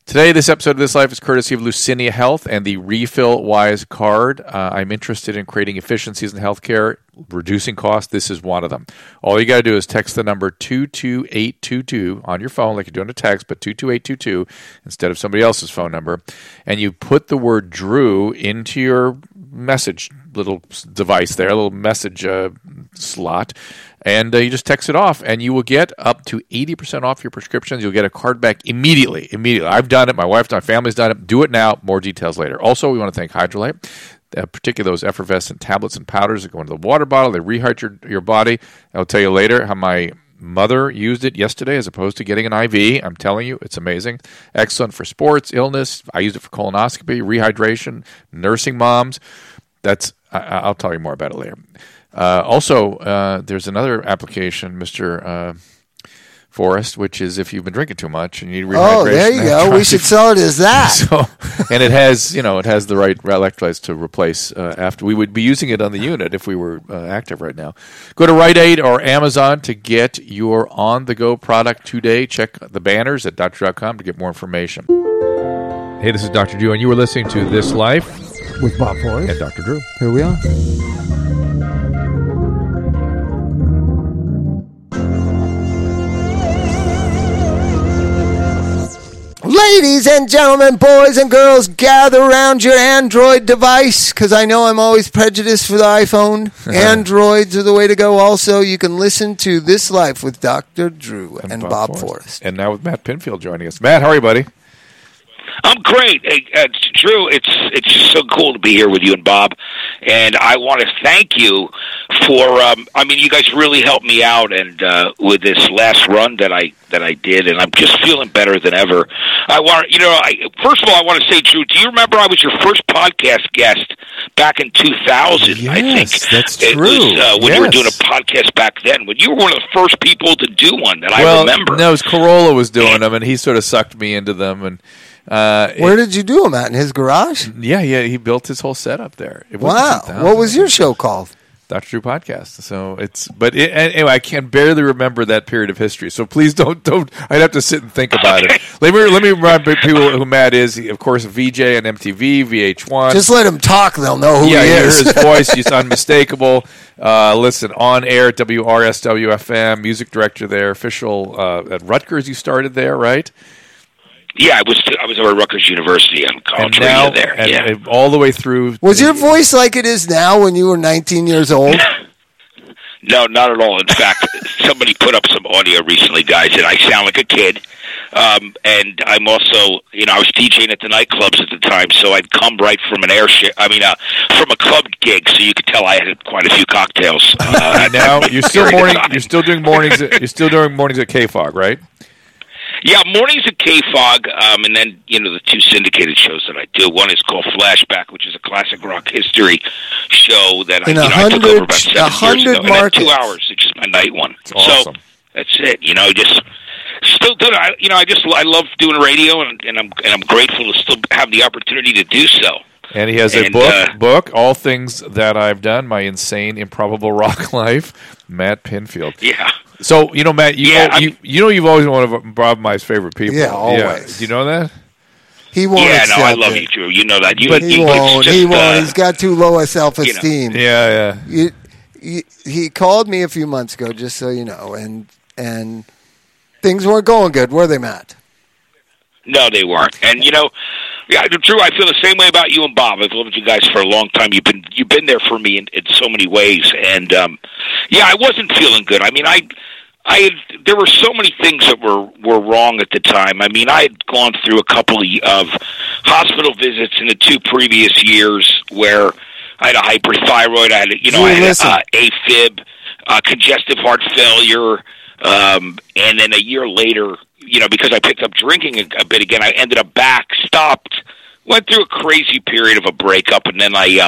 Today, this episode of This Life is courtesy of Lucinia Health and the Refill Wise card. I'm interested in creating efficiencies in healthcare, reducing costs. This is one of them. All you got to do is text the number 22822 on your phone, like you're doing a text, but 22822 instead of somebody else's phone number. And you put the word Drew into your message little device there, a little message slot. And you just text it off, and you will get up to 80% off your prescriptions. You'll get a card back immediately. I've done it. My wife, my family's done it. Do it now. More details later. Also, we want to thank Hydrolite, particularly those effervescent tablets and powders that go into the water bottle. They rehydrate your body. I'll tell you later how my mother used it yesterday as opposed to getting an IV. I'm telling you, it's amazing. Excellent for sports, illness. I used it for colonoscopy, rehydration, nursing moms. I'll tell you more about it later. Also, there's another application, Mr. Forrest, which is if you've been drinking too much and you need rehydration. Oh, there you go. We should sell it as that. And it has the right electrolytes to replace after. We would be using it on the unit if we were active right now. Go to Rite Aid or Amazon to get your on-the-go product today. Check the banners at doctor.com to get more information. Hey, this is Dr. Drew, and you were listening to This Life with Bob Forrest and Dr. Drew. Here we are. Ladies and gentlemen, boys and girls, gather around your Android device, because I know I'm always prejudiced for the iPhone. Androids are the way to go. Also, you can listen to This Life with Dr. Drew and Bob Forrest. And now with Matt Pinfield joining us. Matt, how are you, buddy? I'm great. Hey, Drew, it's so cool to be here with you and Bob, and I want to thank you for. You guys really helped me out, and with this last run that I did, and I'm just feeling better than ever. First of all, I want to say, Drew, do you remember I was your first podcast guest back in 2000? Yes, I think that's true. It was when you were doing a podcast back then. When you were one of the first people to do one that I remember. No, it was Corolla was doing them, and he sort of sucked me into them, and. Where did you do him at? In his garage? Yeah, he built his whole setup there. Wow. What was your show called? Dr. Drew Podcast. So anyway, I can barely remember that period of history. So please don't. I'd have to sit and think about it. Let me remind people who Matt is. Of course, VJ on MTV, VH1. Just let him talk; they'll know who he is. Yeah, hear his voice. He's unmistakable. Listen, on air at WRSW-FM, music director there, official at Rutgers. You started there, right? Yeah, I was over at Rutgers University on college radio there. And all the way through. Was your voice like it is now when you were 19 years old? No, not at all. In fact, somebody put up some audio recently, guys, and I sound like a kid. And I'm also, I was DJing at the nightclubs at the time, so I'd come right from an from a club gig, so you could tell I had quite a few cocktails. Now you're still doing mornings at KFOG, right? Yeah, mornings at KFOG, and then, the two syndicated shows that I do. One is called Flashback, which is a classic rock history show that I took over about 7 years ago. And then 2 hours, it's just my night one. It's awesome. So that's it. Just still doing it. I love doing radio, and I'm grateful to still have the opportunity to do so. And he has a book, All Things That I've Done, My Insane Improbable Rock Life, Matt Pinfield. Yeah. So, Matt, you've always been one of Bob and my favorite people. Yeah, always. Yeah. Do you know that? He won't. Yeah, no, I love you, Drew. You know that. He won't. He's got too low a self-esteem. Yeah. He called me a few months ago, just so you know, and things weren't going good, were they, Matt? No, they weren't. And Drew, I feel the same way about you and Bob. I've loved you guys for a long time. You've been there for me in so many ways. And I wasn't feeling good. There were so many things that were wrong at the time. I had gone through a couple of hospital visits in the 2 previous years where I had a hyperthyroid. I had AFib, congestive heart failure, and then a year later, because I picked up drinking a bit again, I ended up back, stopped, went through a crazy period of a breakup, and then had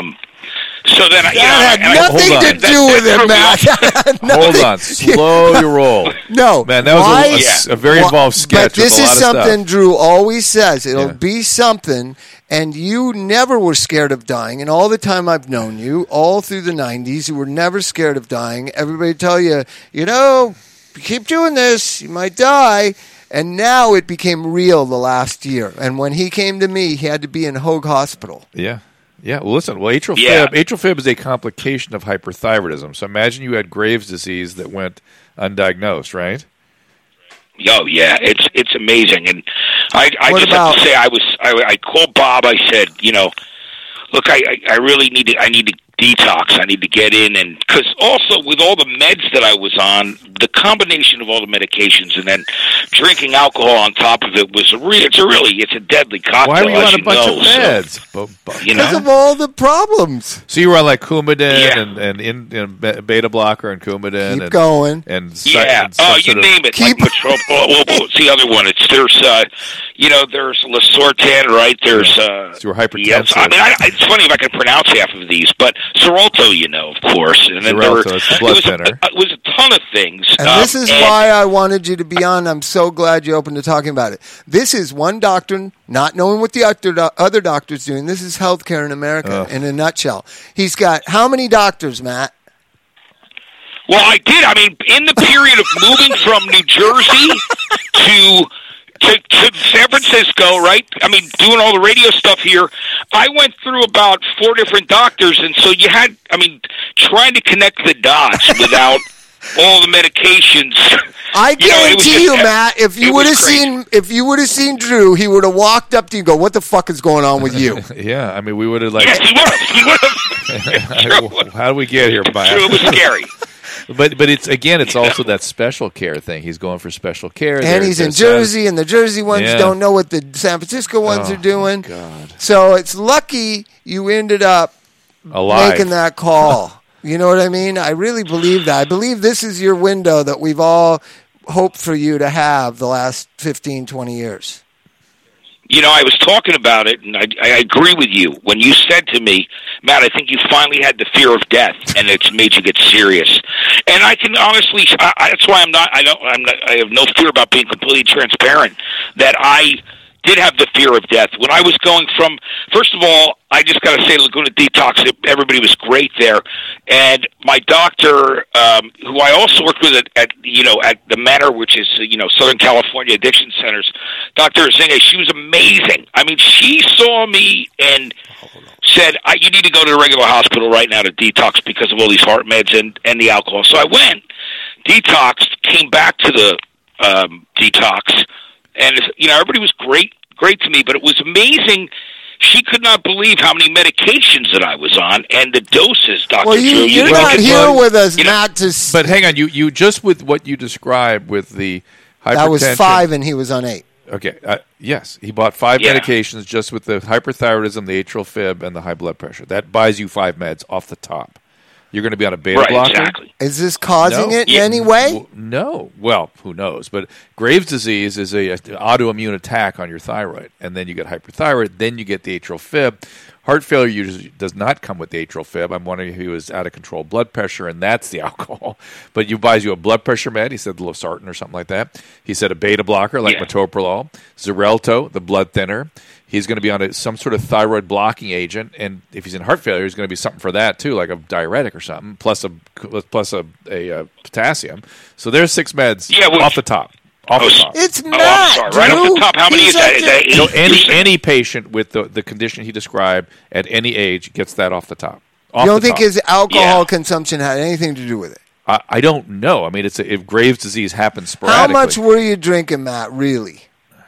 nothing to do with it, Matt. Hold on, slow your roll. No, man, that was a very involved sketch. But this is something Drew always says. It'll be something, and you never were scared of dying. And all the time I've known you, all through the 90s, you were never scared of dying. Everybody tell you, you keep doing this, you might die. And now it became real the last year. And when he came to me, he had to be in Hoag Hospital. Yeah. Yeah. Well, listen. Well, atrial Yeah. fib is a complication of hyperthyroidism. So imagine you had Graves' disease that went undiagnosed, right? Oh yeah, it's amazing, and I What just about- have to say I called Bob. I said, look, I really need to detox. I need to get in, and because also with all the meds that I was on, the combination of all the medications and then drinking alcohol on top of it was it's a deadly cocktail. Why were you as on a you bunch know, of so, meds? you Because know? of all the problems. So you were on like Coumadin Yeah. and beta blocker and Coumadin Keep and going. and Yeah. and some Oh, you sort of- name it. Keep- Like Patrol. What's the other one? There's Losartan, right? There's So you were hypertensive. Yes. I mean, it's funny if I can pronounce half of these, but Xarelto, of course, and then Xarelto, it's the blood thinner. it was a ton of things. And this is why I wanted you to be on. I'm so glad you opened to talking about it. This is one doctor not knowing what the other doctor's doing. This is healthcare in America in a nutshell. He's got how many doctors, Matt? Well, I did. I mean, in the period of moving from New Jersey to San Francisco, right? I mean, doing all the radio stuff here, I went through about 4 different doctors, and so trying to connect the dots without all the medications. I guarantee you, Matt, if you it would was have seen Drew, he would have walked up to you and go, "What the fuck is going on with you?" Yeah, I mean, we would have like. Yes, he would have. How do we get here, Matt? It was scary. But it's also that special care thing. He's going for special care, And he's in Jersey, and the Jersey ones Yeah. don't know what the San Francisco ones Oh, are doing. God. So it's lucky you ended up alive. making that call. You know what I mean? I really believe that. I believe this is your window that we've all hoped for you to have the last 15, 20 years. I was talking about it, and I agree with you. When you said to me, Matt, I think you finally had the fear of death, and it's made you get serious. And I can honestly, that's why I have no fear about being completely transparent, that I did have the fear of death. When I was going from, first of all, I just got to say, Laguna Detox, everybody was great there. And my doctor, who I also worked with at the Manor, which is, Southern California Addiction Centers, Dr. Zinga, she was amazing. I mean, she saw me and said, you need to go to the regular hospital right now to detox because of all these heart meds and the alcohol. So I went, detoxed, came back to the detox, and everybody was great to me, but it was amazing. She could not believe how many medications that I was on and the doses, Dr. Well, Drew. you're know, not it's here like- with us, you know- Matt, to... But hang on, you just with what you described with the hypertension. That was 5 and he was on 8. Okay. Yes, he bought 5 Yeah. medications just with the hyperthyroidism, the atrial fib, and the high blood pressure. That buys you 5 meds off the top. You're going to be on a beta Right, blocker. exactly. Is this causing No. it in any way? Well, no. Well, who knows? But Graves' disease is a autoimmune attack on your thyroid, and then you get hyperthyroid, then you get the atrial fib. Heart failure usually does not come with the atrial fib. I'm wondering if he was out of control blood pressure, and that's the alcohol. But he buys you a blood pressure med. He said losartan or something like that. He said a beta blocker like metoprolol, Xarelto, the blood thinner. He's going to be on some sort of thyroid blocking agent, and if he's in heart failure, he's going to be something for that too, like a diuretic or something, plus a potassium. So there's 6 meds off the top. Off the top. It's not. I'm sorry. Right off Drew. the top, how many He's is that? up Is that to- 8? So any patient with the condition he described at any age gets that off the top. Off You don't the think top. his alcohol Yeah. consumption had anything to do with it? I don't know. I mean, if Graves' disease happens How sporadically. much were you drinking, Matt, really?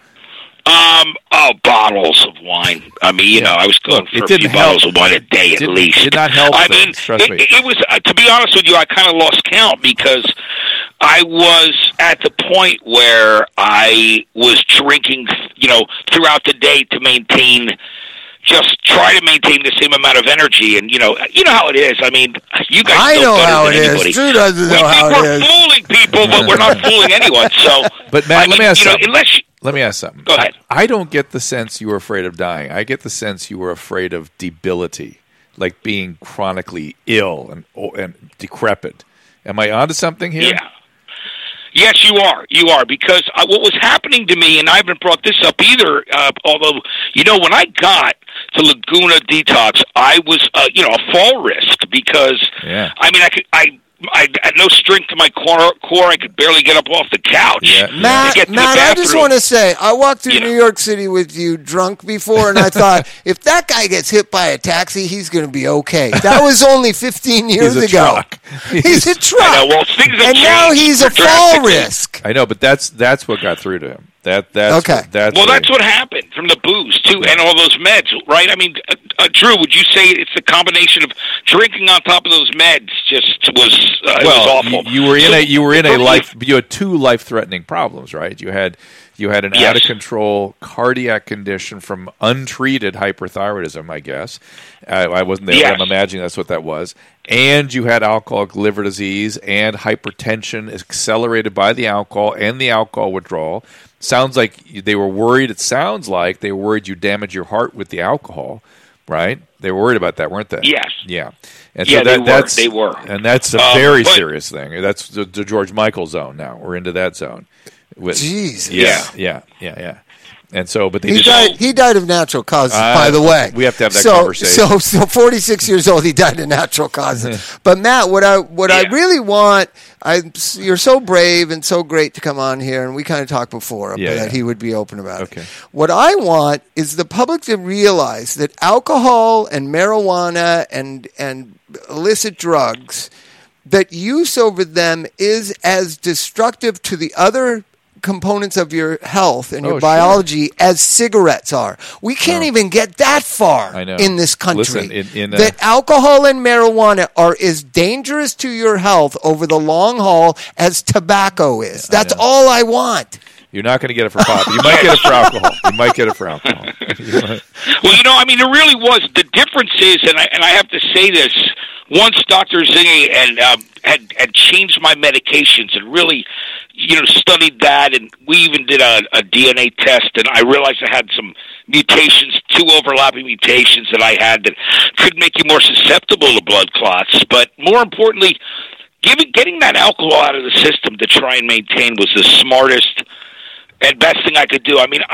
Bottles of wine. I mean, I was going Look, for it a few didn't bottles help. of wine a day at Didn't- least. did not help I things, mean, trust me. it was, to be honest with you, I kind of lost count because I was at the point where I was drinking, throughout the day to try to maintain the same amount of energy, and you know how it is. I mean, you guys I know better how than it anybody. is. Drew doesn't know how We think it we're is. fooling people, but we're not fooling anyone. So, But Matt, I mean, let me ask something. unless Let me ask something. Go ahead. I don't get the sense you were afraid of dying. I get the sense you were afraid of debility, like being chronically ill and decrepit. Am I onto something here? yeah. Yes, you are. You are, because what was happening to me, and I haven't brought this up either, although, when I got to Laguna Detox, I was, a fall risk because, Yeah. I mean, I had no strength to my core. I could barely get up off the couch. Yeah. Matt, I just want to say, I walked through New York City with you drunk before, and I thought, if that guy gets hit by a taxi, he's going to be okay. That was only 15 years He's a ago. truck. He's a truck. I know, well, things have and now changed he's a fall drastically. risk. I know, but that's what got through to him. That's Okay. That's what happened from the booze too, and all those meds, right? I mean, Drew, would you say it's the combination of drinking on top of those meds just was it was awful? You had two life-threatening problems, right? You had an out of control cardiac condition from untreated hyperthyroidism, I guess. I wasn't there, but I'm imagining that's what that was. And you had alcoholic liver disease and hypertension accelerated by the alcohol and the alcohol withdrawal. Sounds like they were worried. It sounds like they were worried you damage your heart with the alcohol, right? They were worried about that, weren't they? Yes. Yeah. And yeah, so they were. And that's a very serious thing. That's the George Michael zone now. We're into that zone. Jesus. Yeah. And so, but he died of natural causes, by the way. We have to have that conversation. So 46 years old, he died of natural causes. But Matt, what I really want, you're so brave and so great to come on here, and we kind of talked before that he would be open about it. What I want is the public to realize that alcohol and marijuana and illicit drugs, that use over them is as destructive to the other components of your health and your biology as cigarettes are. We can't even get that far in this country. Listen, that alcohol and marijuana are as dangerous to your health over the long haul as tobacco is. That's all I want. You're not going to get it for pot. You might get it for alcohol. Well, I mean, it really was. The difference is, and I have to say this, once Dr. Zingy had changed my medications and really, studied that, and we even did a DNA test, and I realized I had some mutations, 2 overlapping mutations that I had that could make you more susceptible to blood clots. But more importantly, getting that alcohol out of the system to try and maintain was the smartest and best thing I could do. I mean,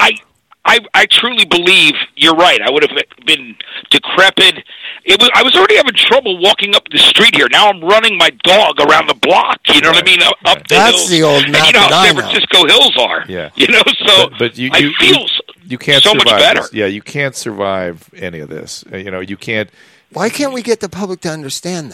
I truly believe you're right. I would have been decrepit. I was already having trouble walking up the street here. Now I'm running my dog around the block. You know what I mean? Up the That's hills. the old Matt. And how San Francisco hills are. Yeah. So but you can't so survive much better. This. Yeah, you can't survive any of this. You can't. Why can't we get the public to understand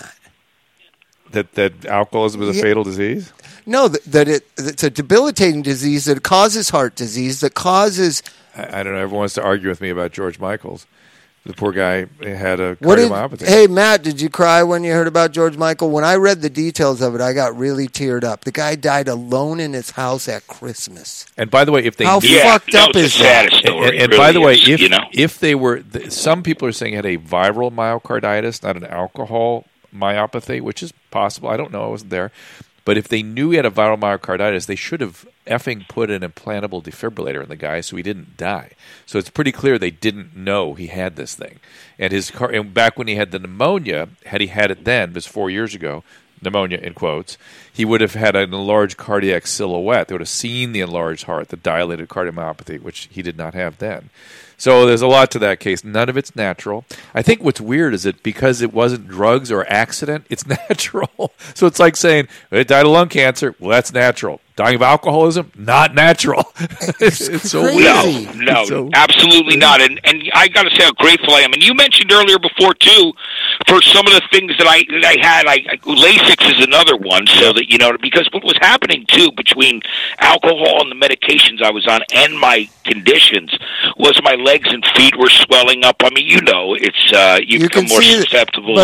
that? That alcoholism is a fatal disease? No, that it's a debilitating disease that causes heart disease, that causes... I don't know. Everyone wants to argue with me about George Michaels. The poor guy had a cardiomyopathy. Hey, Matt, did you cry when you heard about George Michael? When I read the details of it, I got really teared up. The guy died alone in his house at Christmas. And by the way, if they How fucked up is that? And by the way, if they were... Some people are saying he had a viral myocarditis, not an alcohol myopathy, which is possible. I don't know. I wasn't there. But if they knew he had a viral myocarditis, they should have effing put an implantable defibrillator in the guy so he didn't die. So it's pretty clear they didn't know he had this thing. And back when he had the pneumonia, had he had it then, this 4 years ago, pneumonia in quotes, he would have had an enlarged cardiac silhouette. They would have seen the enlarged heart, the dilated cardiomyopathy, which he did not have then. So there's a lot to that case. None of it's natural. I think what's weird is that because it wasn't drugs or accident, it's natural. So it's like saying, it died of lung cancer. Well, that's natural. Dying of alcoholism, not natural. It's so weird. No, absolutely not. And I got to say how grateful I am. And you mentioned earlier before, too, for some of the things that I had, Lasix is another one, so that, because what was happening, too, between alcohol and the medications I was on and my conditions was my legs and feet were swelling up. I mean, it's you become more susceptible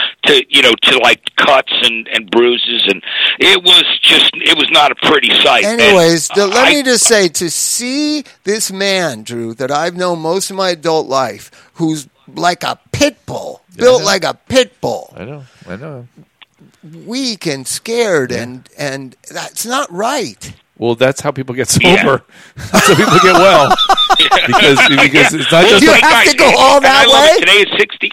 to like cuts and bruises, and it was not a pretty sight. Anyways, let me just say, to see this man, Drew, that I've known most of my adult life, who's like a pit bull, built like a pit bull. I know. Weak and scared, and that's not right. Well, that's how people get sober. Yeah. That's how people get well. because it's not just... You have to go all that way? Today is 60.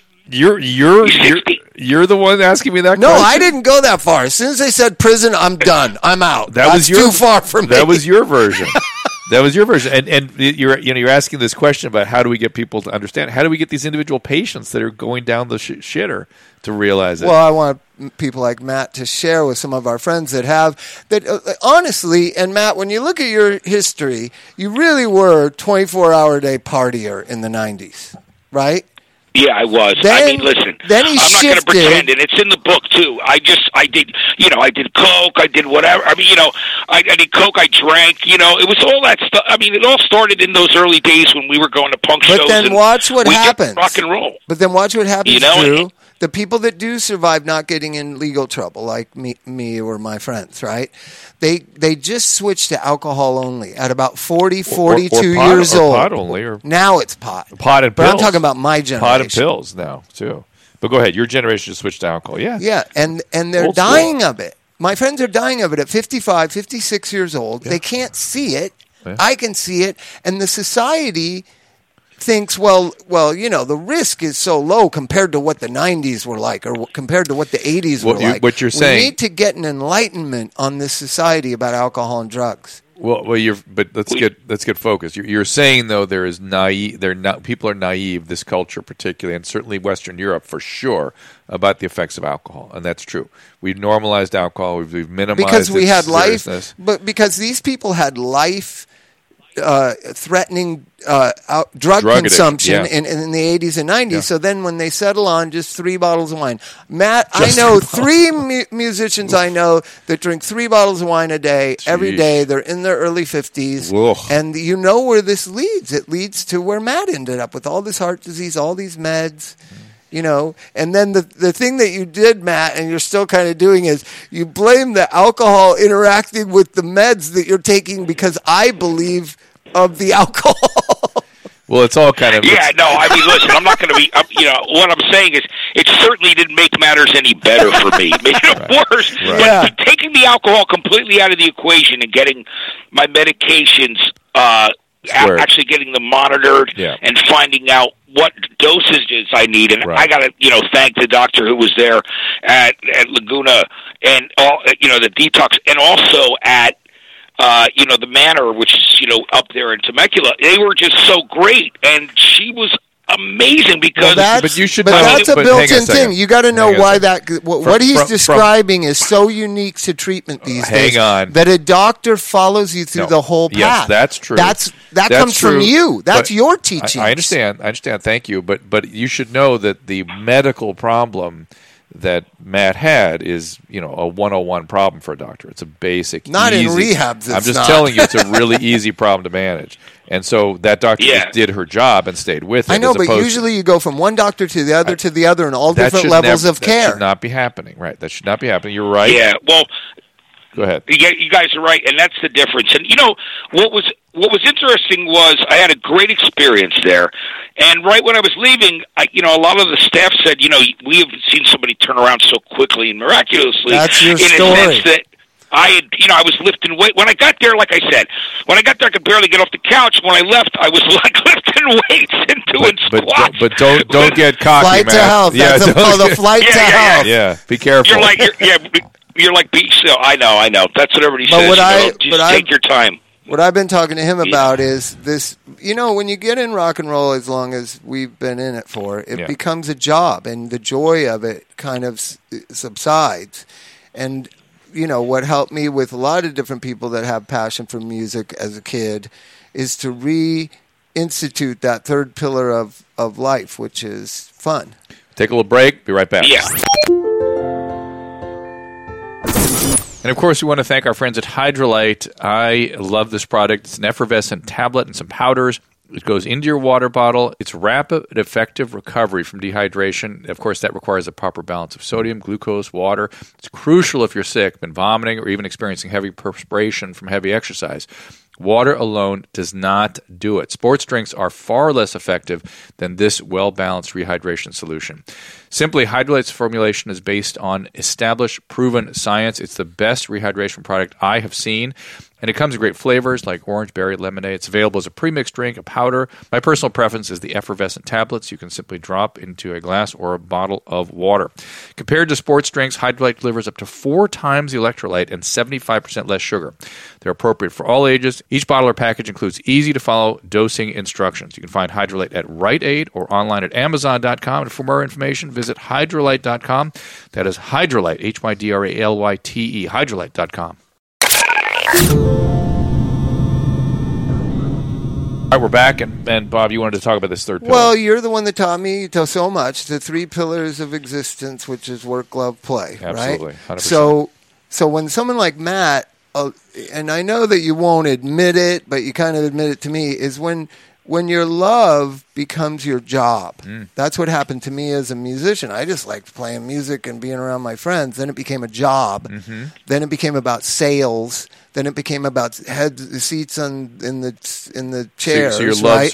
You're the one asking me that question? No, I didn't go that far. As soon as they said prison, I'm done. I'm out. That's too far for me. That was your version. That was your version, and you're asking this question about how do we get people to understand? How do we get these individual patients that are going down the shitter to realize it? Well, I want people like Matt to share with some of our friends that have that. Honestly, and Matt, when you look at your history, you really were a 24-hour-a-day partier in the 90s, right? Yeah, I was. Then, I mean, listen, then he I'm not going to shifted. pretend, and it's in the book too. I did coke, I did whatever. I mean, I did coke, I drank. It was all that stuff. I mean, it all started in those early days when we were going to punk shows. But then watch what happens. Rock and roll. But then watch what happens, Drew. Drew. The people that do survive not getting in legal trouble, like me or my friends, right? They just switch to alcohol only at about 40, 42 or pot, years or old. Pot only, or now it's pot. Pot and but pills. I'm talking about my generation. Pot and pills now too. But go ahead. Your generation just switched to alcohol. Yeah. Yeah, and they're Old school. dying of it. My friends are dying of it at 55, 56 years old. Yeah. They can't see it. Yeah. I can see it, and the society thinks, well, the risk is so low compared to what the 90s were like or compared to what the 80s were like. What you're saying, we need to get an enlightenment on this society about alcohol and drugs. But let's get focused. You're saying though there is naive. People are naive. This culture, particularly, and certainly Western Europe for sure, about the effects of alcohol, and that's true. We've normalized alcohol. We've minimized because we had seriousness. but because these people had life. Threatening drug consumption in the 80s and 90s. Yeah. So then when they settle on just 3 bottles of wine. Matt, I know 3 musicians I know that drink 3 bottles of wine a day, every day. They're in their early 50s. Ugh. And you know where this leads. It leads to where Matt ended up with all this heart disease, all these meds. And then the thing that you did, Matt, and you're still kind of doing is you blame the alcohol interacting with the meds that you're taking because I believe of the alcohol. Well, it's all kind of... Yeah, no, I mean, listen, I'm not going to be... what I'm saying is it certainly didn't make matters any better for me. It made it worse. Right. But taking the alcohol completely out of the equation and getting my medications... actually getting them monitored and finding out what dosages I need, and I got to thank the doctor who was there at Laguna and all the detox, and also at the Manor, which is up there in Temecula. They were just so great, and she was amazing because that's a built-in thing. You got to know why what he's describing is so unique to treatment these days. That a doctor follows you through the whole path. Yes, that's true. That comes true, from you. That's your teaching. I understand. Thank you. But you should know that the medical problem that Matt had is, a 101 problem for a doctor. It's a basic, not easy, in rehabs. I'm just telling you, it's a really easy problem to manage. And so that doctor just did her job and stayed with it. I know, but usually you go from one doctor to the other in all different levels of care. That should not be happening, right? That should not be happening. You're right. Yeah, well... Go ahead. You guys are right, and that's the difference. And what was interesting was I had a great experience there, and right when I was leaving, a lot of the staff said, we haven't seen somebody turn around so quickly and miraculously. That's your story. In a sense that I was lifting weight. When I got there, like I said, I could barely get off the couch. When I left, I was like lifting weights and doing squats. But don't get cocky, flight man. To health. Yeah, that's the flight to health. Yeah, be careful. You're like, be still. I know. That's what everybody says. Just take your time. What I've been talking to him about is this, when you get in rock and roll, as long as we've been in it for, it becomes a job, and the joy of it kind of subsides. And, what helped me with a lot of different people that have passion for music as a kid is to reinstitute that third pillar of life, which is fun. Take a little break. Be right back. Yeah. And, of course, we want to thank our friends at Hydralyte. I love this product. It's an effervescent tablet and some powders. It goes into your water bottle. It's rapid and effective recovery from dehydration. Of course, that requires a proper balance of sodium, glucose, water. It's crucial if you're sick, been vomiting, or even experiencing heavy perspiration from heavy exercise. Water alone does not do it. Sports drinks are far less effective than this well-balanced rehydration solution. Simply, Hydralyte's formulation is based on established, proven science. It's the best rehydration product I have seen. And it comes in great flavors like orange, berry, lemonade. It's available as a premixed drink, a powder. My personal preference is the effervescent tablets you can simply drop into a glass or a bottle of water. Compared to sports drinks, Hydrolite delivers up to 4 times the electrolyte and 75% less sugar. They're appropriate for all ages. Each bottle or package includes easy-to-follow dosing instructions. You can find Hydrolite at Rite Aid or online at Amazon.com. And for more information, visit Hydrolite.com. That is Hydrolite, Hydralyte, Hydrolite.com. All right, we're back, and Bob, you wanted to talk about this third pillar. Well, you're the one that taught me so much, the 3 pillars of existence, which is work, love, play, Absolutely, right? 100%. So when someone like Matt, and I know that you won't admit it, but you kind of admit it to me, is when your love becomes your job. That's what happened to me as a musician. I just liked playing music and being around my friends. Then it became a job. Then it became about sales. Then it became about seats in the chairs. So your love right?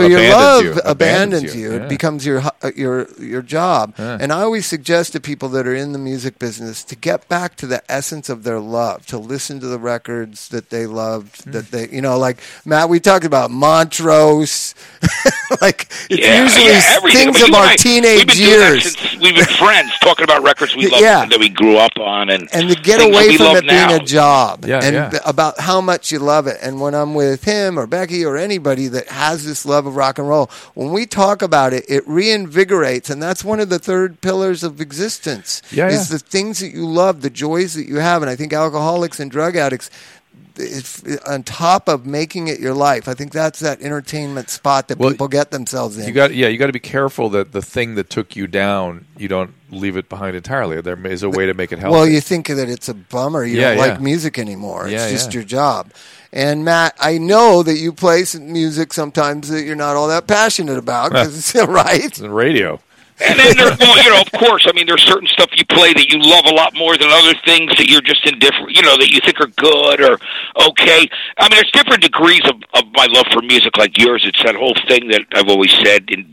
abandons you. It becomes your job. And I always suggest to people that are in the music business to get back to the essence of their love, to listen to the records that they loved, that they, like Matt, we talked about Montrose. Like it's usually things of our teenage years. We've been friends talking about records we loved and that we grew up on, and to get away from it being a job, about how much you love it. And when I'm with him or Becky or anybody that has this love of rock and roll, when we talk about it, it reinvigorates, and that's one of the 3rd pillars of existence. Is the things that you love, the joys that you have. And I think alcoholics and drug addicts, it's on top of making it your life. I think that's that entertainment spot that people get themselves in. You got to be careful that the thing that took you down, you don't leave it behind entirely. There is a way to make it healthy. Well, you think that it's a bummer. You don't like music anymore. It's just your job. And Matt, I know that you play some music sometimes that you're not all that passionate about, because it's right. It's the radio. And then, of course, I mean, there's certain stuff you play that you love a lot more than other things that you're just indifferent, that you think are good or okay. I mean, there's different degrees of my love for music like yours. It's that whole thing that I've always said, and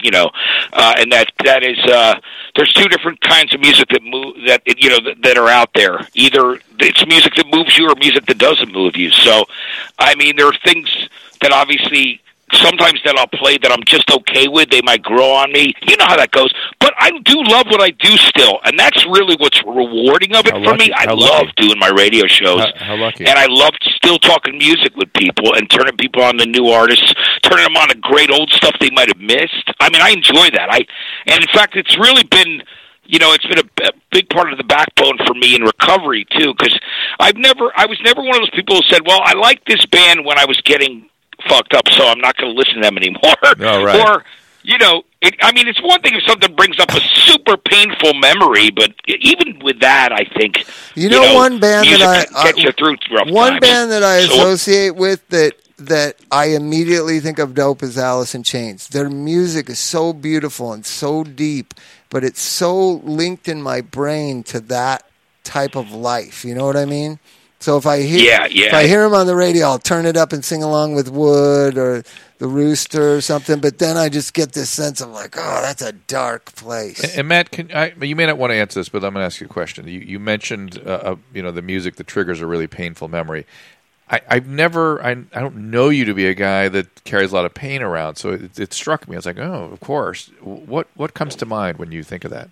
that is, there's 2 different kinds of music that move, that are out there. Either it's music that moves you or music that doesn't move you. So, I mean, there are things that obviously sometimes that I'll play that I'm just okay with. They might grow on me. You know how that goes. But I do love what I do still, and that's really what's rewarding of it for me. I love doing my radio shows. How lucky. And I love still talking music with people and turning people on to new artists, turning them on to great old stuff they might have missed. I mean, I enjoy that. And in fact, it's really been... it's been a big part of the backbone for me in recovery, too, because I was never one of those people who said, well, I liked this band when I was getting fucked up, so I'm not going to listen to them anymore. Oh, right. Or, it's one thing if something brings up a super painful memory, but even with that, I think, one band that gets you through rough one times. band that I associate with that I immediately think of dope is Alice in Chains. Their music is so beautiful and so deep, but it's so linked in my brain to that type of life. You know what I mean? So if I hear him on the radio, I'll turn it up and sing along with Wood or the Rooster or something. But then I just get this sense of like, oh, that's a dark place. And Matt, you may not want to answer this, but I'm going to ask you a question. You mentioned, the music that triggers a really painful memory. I don't know you to be a guy that carries a lot of pain around. So it struck me. I was like, oh, of course. What comes to mind when you think of that?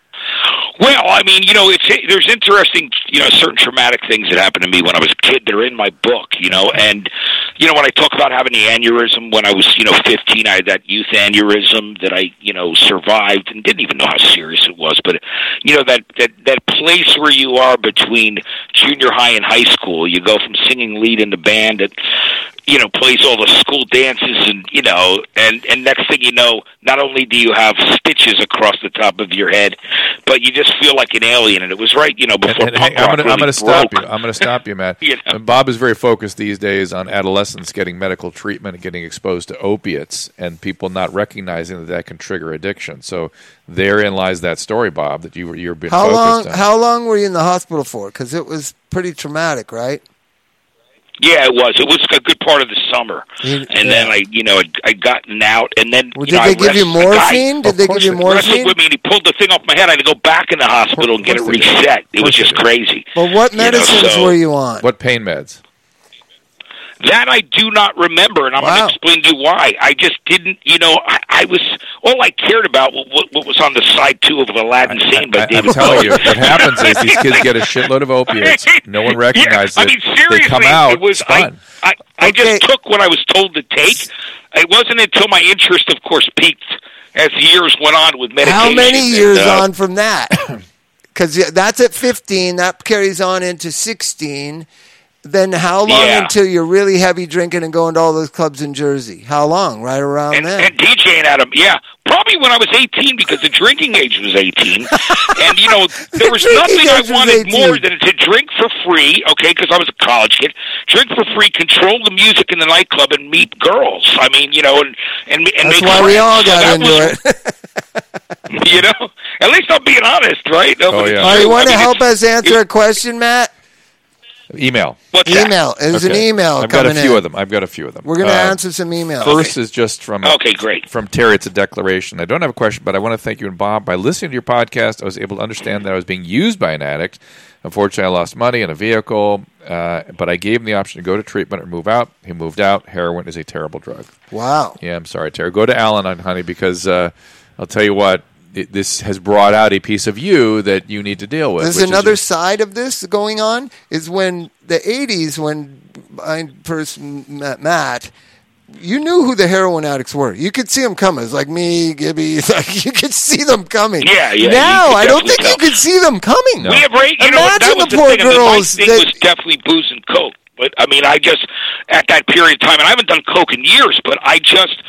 Well, I mean, there's interesting, certain traumatic things that happened to me when I was a kid that are in my book, and, when I talk about having the aneurysm when I was, 15, I had that youth aneurysm that I, survived and didn't even know how serious it was, but, that place where you are between junior high and high school, you go from singing lead in the band that, plays all the school dances and next thing you know, not only do you have stitches across the top of your head, but you just feel like an alien. And it was right, before punk rock I'm going to stop you. I'm going to stop you, Matt. And Bob is very focused these days on adolescents getting medical treatment and getting exposed to opiates, and people not recognizing that can trigger addiction. So therein lies that story, Bob, that you're being focused on. How long were you in the hospital for? Because it was pretty traumatic, right? Yeah, it was. It was a good part of the summer, and then I'd gotten out, and then did they give you morphine? Did they give you morphine? Wrestled with me, and he pulled the thing off my head. I had to go back in the hospital and get it reset. It was just crazy. But what medicines were you on? What pain meds? That I do not remember, and I'm going to explain to you why. I just didn't, I was, all I cared about what was on the side 2 of Aladdin scene by David I'm telling you, what happens is these kids get a shitload of opiates. No one recognizes I mean, seriously, they come out, it was, it's fun. I just took what I was told to take. It wasn't until my interest, of course, peaked as the years went on with medication. How many years on from that? Because that's at 15. That carries on into 16. Then how long until you're really heavy drinking and going to all those clubs in Jersey? How long? Right around then? And DJing at them, probably when I was 18, because the drinking age was 18. And, there was nothing I wanted more than to drink for free, okay, because I was a college kid, drink for free, control the music in the nightclub, and meet girls. I mean, and that's make why friends. We all got into it. At least I'm being honest, right? Oh, yeah. All right, you want to help us answer a question, Matt? Email. What's that? Email. There's an email I've got coming a few in. of them. I've got a few of them. We're going to answer some emails. First is just from great. From Terry. It's a declaration. I don't have a question, but I want to thank you and Bob. By listening to your podcast, I was able to understand that I was being used by an addict. Unfortunately, I lost money and a vehicle, but I gave him the option to go to treatment or move out. He moved out. Heroin is a terrible drug. Wow. Yeah, I'm sorry, Terry. Go to Al-Anon, honey, because I'll tell you what, this has brought out a piece of you that you need to deal with. There's another side of this going on, is when the 80s, when I first met Matt, you knew who the heroin addicts were. You could see them coming. It's like me, Gibby. It's like you could see them coming. Yeah. Now, I don't think you could see them coming. No. We have Imagine that was the poor thing. girls. My thing was definitely booze and coke. But, I mean, I just, at that period of time, and I haven't done coke in years, but I just,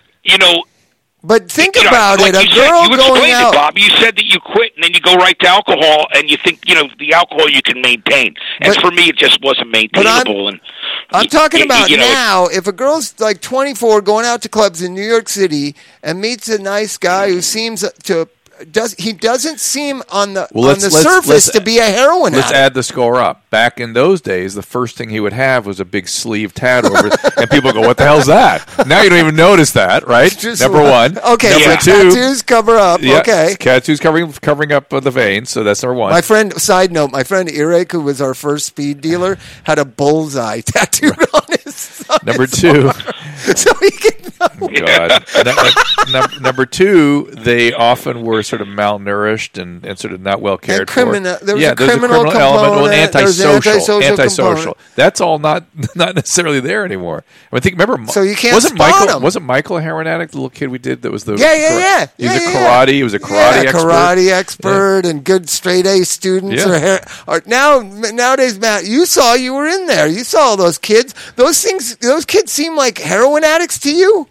But think about it. A girl you going explained out. it, Bob. You said that you quit, and then you go right to alcohol, and you think, the alcohol you can maintain. And for me, it just wasn't maintainable. I'm talking about now. If a girl's like 24 going out to clubs in New York City and meets a nice guy who seems to doesn't seem on the surface to be a heroin Let's addict. add the score up. Back in those days, the first thing he would have was a big sleeve tat over it, and people go, "What the hell's that?" Now you don't even notice that, right? Number one. Okay. Number two. Tattoos cover up. Yeah, okay. Tattoos covering up the veins, so that's number one. My friend, side note, my friend Irek, who was our first speed dealer, had a bullseye tattooed on his Number two. So he could know. Oh, God. Number two, they often were sort of malnourished and sort of not well cared for. There was a criminal element, component. antisocial. Component. That's all not necessarily there anymore. I mean, remember, so you can't wasn't Michael a heroin addict? The little kid we did that was the yeah. He was a karate. He was a karate expert. Karate expert and good straight A students. Yeah. Nowadays, Matt, you were in there. You saw all those kids. Those kids seem like heroin addicts to you.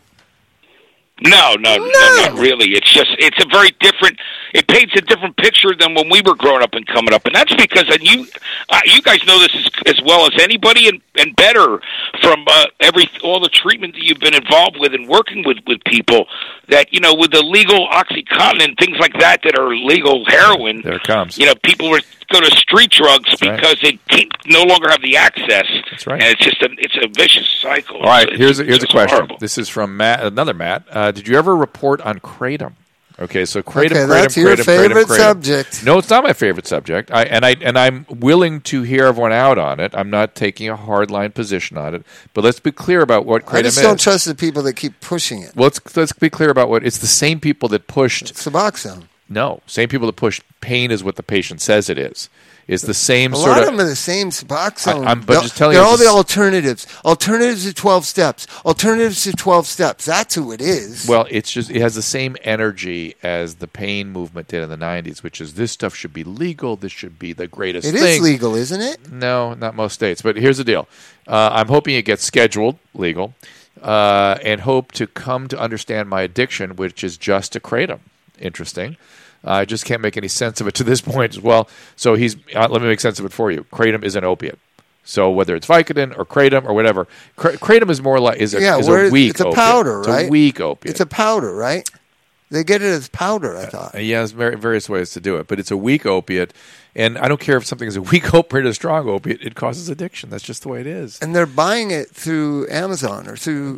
No, not really. It's a very different. It paints a different picture than when we were growing up and coming up, and that's because, and you guys know this as well as anybody, and better from all the treatment that you've been involved with and working with people. That with the legal OxyContin and things like that are legal heroin. There it comes. People were go to street drugs because they no longer have the access. That's right. And it's a vicious cycle. All right, here's a question. Horrible. This is from Matt, another Matt. Did you ever report on Kratom? Okay, so Kratom, that's your favorite subject. No, it's not my favorite subject. I'm willing to hear everyone out on it. I'm not taking a hardline position on it. But let's be clear about what Kratom is. I just don't trust the people that keep pushing it. Well, let's be clear about what it's the same people that pushed Suboxone. No, same people that push pain is what the patient says it is. It's the same sort of... A lot of them are the same Suboxone. I'm just telling you... They're all the alternatives. Alternatives to 12 steps. Alternatives to 12 steps. That's who it is. Well, it has the same energy as the pain movement did in the 90s, which is this stuff should be legal. This should be the greatest thing. It is legal, isn't it? No, not most states. But here's the deal. I'm hoping it gets scheduled legal and hope to come to understand my addiction, which is just to Kratom. Interesting. I just can't make any sense of it to this point as well. So let me make sense of it for you. Kratom is an opiate. So whether it's Vicodin or Kratom or whatever, Kratom is more like is a weak. It's a opiate. powder, it's right? A weak opiate. It's a powder, right? They get it as powder, I thought. Yeah, there's various ways to do it, but it's a weak opiate. And I don't care if something is a weak opiate or a strong opiate; it causes addiction. That's just the way it is. And they're buying it through Amazon or through.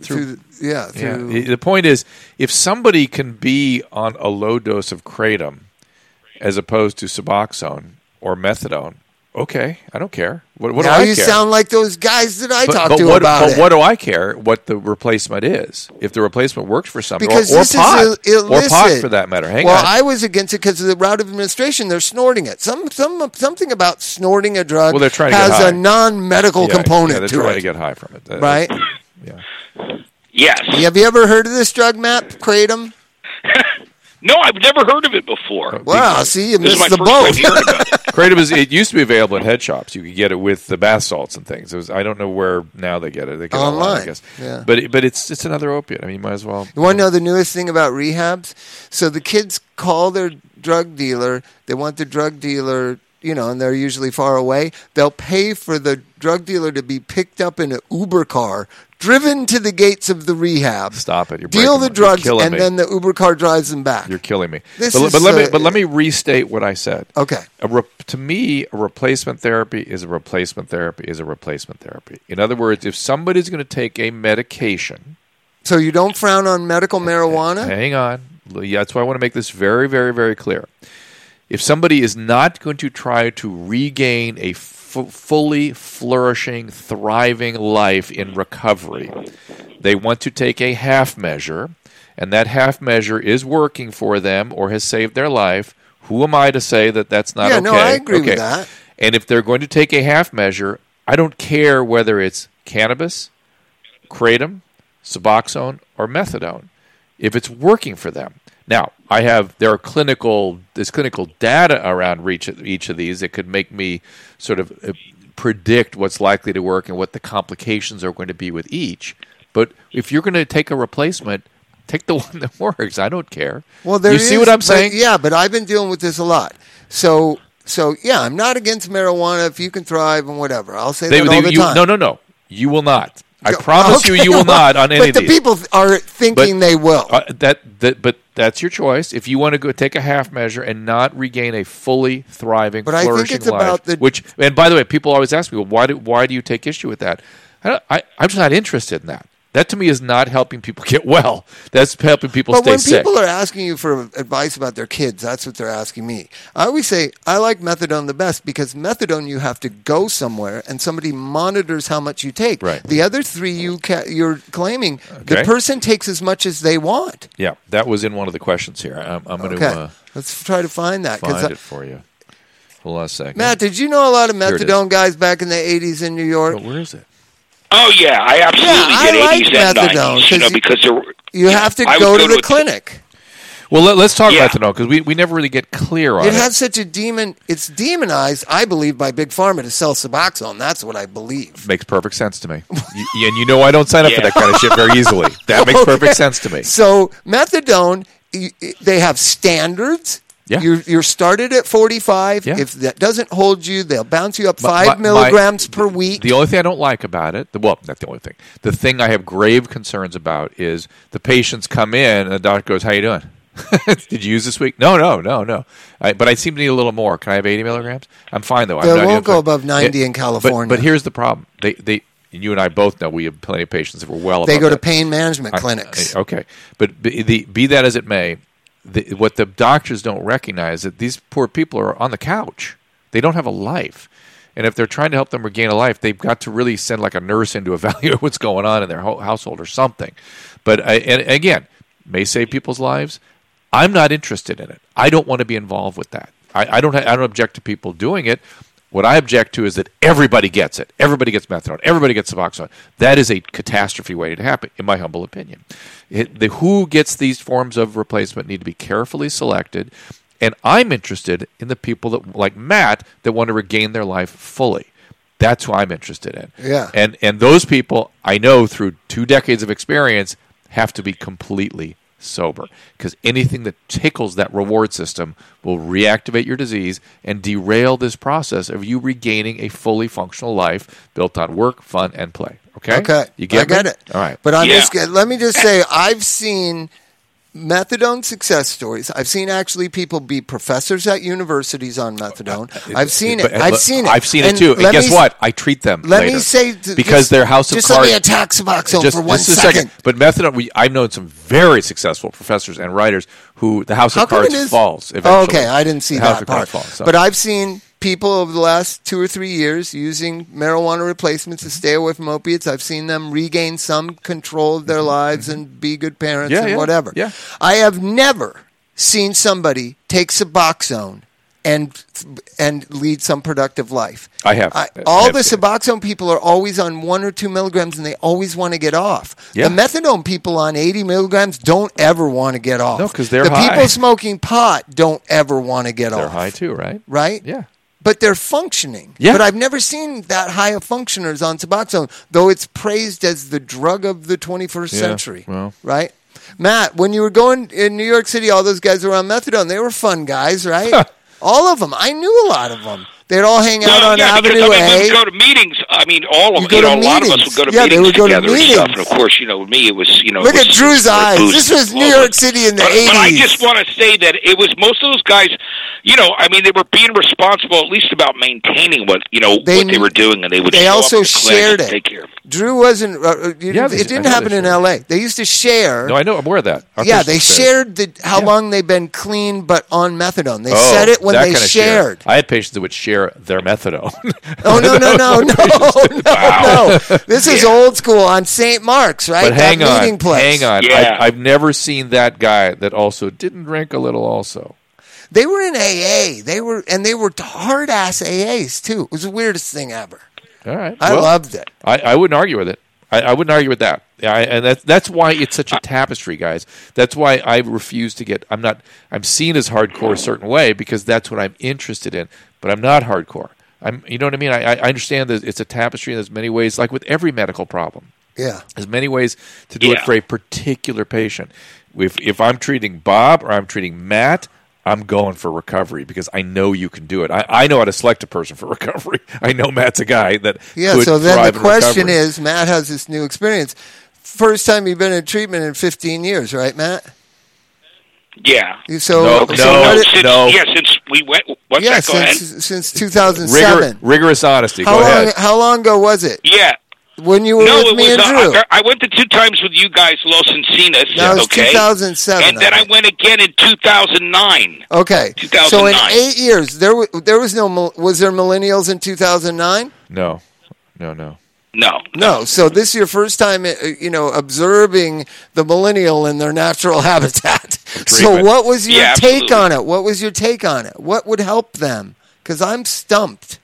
The point is, if somebody can be on a low dose of Kratom as opposed to Suboxone or Methadone, Okay, I don't care. What do Now I you care? sound like those guys that I talked to what, about but it. what do I care what the replacement is? If the replacement works for somebody, Because or this pot, is illicit. or pot for that matter. Hang well, on. I was against it because of the route of administration. They're snorting it. Something about snorting a drug Well, they're trying to get has high. a non-medical component they're to trying it. to get high from it. Right? Yeah. Yes. Have you ever heard of this drug, Matt? Kratom? No, I've never heard of it before. Wow, see, you This is missed my the first time boat. hearing about it. Kratom it used to be available in head shops. You could get it with the bath salts and things. I don't know where now they get it. They get it online, I guess. yeah. But it's another opiate. I mean, you might as well. You want to know the newest thing about rehabs? So the kids call their drug dealer. They want the drug dealer, and they're usually far away. They'll pay for the drug dealer to be picked up in an Uber car, driven to the gates of the rehab. Stop it! You're Deal breaking- the drugs, you're killing and me. then the Uber car drives them back. You're killing me. This But is, let me restate what I said. Okay. To me, a replacement therapy is a replacement therapy is a replacement therapy. In other words, if somebody's going to take a medication, So you don't frown on medical marijuana? hang on. Yeah, that's why I want to make this very, very, very clear. If somebody is not going to try to regain a fully flourishing, thriving life in recovery, they want to take a half measure, and that half measure is working for them or has saved their life. Who am I to say that that's not Yeah, okay? no, I agree with that. And if they're going to take a half measure, I don't care whether it's cannabis, kratom, Suboxone, or methadone, if it's working for them. Now, there's clinical data around each of these that could make me sort of predict what's likely to work and what the complications are going to be with each. But if you're going to take a replacement, take the one that works. I don't care. Well, there you see is, what I'm but- saying? Yeah, but I've been dealing with this a lot. So yeah, I'm not against marijuana if you can thrive and whatever. I'll say that all the time. No. You will not. I promise you will not on any but of the these. people are thinking they will. But that's your choice. If you want to go take a half measure and not regain a fully thriving, But I think flourishing it's life, about the- and by the way, people always ask me, well, why do you take issue with that? I'm just not interested in that. That to me is not helping people get well. That's helping people But stay when sick. people are asking you for advice about their kids, that's what they're asking me. I always say I like methadone the best because methadone you have to go somewhere and somebody monitors how much you take. Right. The other three you're claiming the Okay. person takes as much as they want. Yeah, that was in one of the questions here. I'm going Okay, to let's try to find that. find it for you. Hold on a second. Matt, did you know a lot of Here it is. methadone guys back in the 80s in New York? Oh, where is it? Oh yeah, I absolutely I get like 80s and methadone, 90s. 'cause Because there, You have to I go would to go the to clinic. Well, let's talk Yeah. about methadone because we never really get clear on it. It has such a demon. It's demonized, I believe, by Big Pharma to sell Suboxone. That's what I believe. Makes perfect sense to me. And you know I don't sign up for Yeah. that kind of shit very easily. That makes perfect sense to me. So methadone, they have standards. Yeah. You're started at 45. Yeah. If that doesn't hold you, they'll bounce you up My- 5 milligrams per week. The only thing I don't like about it, well, not the only thing. The thing I have grave concerns about is the patients come in and the doctor goes, "How you doing? Did you use this week?" No. But I seem to need a little more. Can I have 80 milligrams? I'm fine though. They I'm not won't even- go above 90 in California. But here's the problem. They you and I both know we have plenty of patients that were well They above go to that. pain management clinics. Okay, but be that as it may, what the doctors don't recognize is that these poor people are on the couch. They don't have a life. And if they're trying to help them regain a life, they've got to really send like a nurse in to evaluate what's going on in their household or something. But and again, may save people's lives. I'm not interested in it. I don't want to be involved with that. I don't object to people doing it. What I object to is that everybody gets it. Everybody gets methadone. Everybody gets Suboxone. That is a catastrophe waiting to happen, in my humble opinion. Who gets these forms of replacement need to be carefully selected. And I'm interested in the people that, like Matt, that want to regain their life fully. That's who I'm interested in. Yeah. And those people, I know through 2 decades of experience, have to be completely sober, because anything that tickles that reward system will reactivate your disease and derail this process of you regaining a fully functional life built on work, fun, and play. Okay? Okay. You get I get me? it. All right. But Yeah. let me just say, I've seen methadone success stories. I've seen actually people be professors at universities on methadone. I've seen it. I've seen it. And too. And let guess me- what? I treat them Let later. me say because their house of just cards. let me attack Suboxone for 1 a second. But methadone, I've known some very successful professors and writers who the house How of come cards it is? falls Oh, eventually. okay, I didn't see The house that of cards part. falls, so. But I've seen people over the last 2 or 3 years using marijuana replacements to stay away from opiates. I've seen them regain some control of their lives and be good parents and whatever. Yeah. I have never seen somebody take Suboxone and lead some productive life. I have. All the Suboxone people are always on 1 or 2 milligrams, and they always want to get off. Yeah. The methadone people on 80 milligrams don't ever want to get off. No, because they're the high. people smoking pot don't ever want to get off. They're high too, right? Right? Yeah. But they're functioning. Yeah. But I've never seen that high of functioners on Suboxone, though it's praised as the drug of the 21st century. Well. Right? Matt, when you were going in New York City, all those guys were on methadone. They were fun guys, right? All of them. I knew a lot of them. They'd all hang out on Avenue because, A. we would go to meetings. I mean, all of You go to a lot of us meetings. would go to Yeah, they meetings would go to together and stuff. And meetings. of course, with me, it was, Look at Drew's eyes. This was New York City in the 80s. But I just want to say that it was most of those guys, I mean, they were being responsible at least about maintaining what they were doing, and they would They show also up to clinic shared and it. take care of it. Drew wasn't. It didn't happen in shared. L.A. They used to share. No, I know. I'm aware of that. They shared how long they've been clean, but on methadone. They said it when that they kind of shared. I had patients that would share their methadone. Oh no! This is old school on St. Mark's, right? But hang that meeting place. hang on. Yeah. I've never seen that guy that also didn't drink a little. Also, They were in AA. They were hard ass AAs too. It was the weirdest thing ever. all right. I loved it. I wouldn't argue with it. I wouldn't argue with that. Yeah, and that's why it's such a tapestry, guys. That's why I refuse to get. I'm seen as hardcore a certain way because that's what I'm interested in. But I'm not hardcore. You know what I mean? I understand that it's a tapestry. And there's many ways, like with every medical problem. Yeah. There's many ways to do it for a particular patient. If I'm treating Bob or I'm treating Matt, I'm going for recovery because I know you can do it. I know how to select a person for recovery. I know Matt's a guy that could so then thrive the in question recovery. is, Matt has this new experience. First time you've been in treatment in 15 years, right, Matt? Yeah. So, since we went. What's that? Go ahead. Since 2007. Rigorous honesty. Go ahead. How long ago was it? Yeah. When you were with me and Drew? I went to 2 times with you guys, Los Encinas. That was 2007. And then I went again in 2009. Okay. 2009. So in 8 years, there was there millennials in 2009? No. No. So this is your first time, observing the millennial in their natural habitat. So what was your take on it? What was your take on it? What would help them? Because I'm stumped.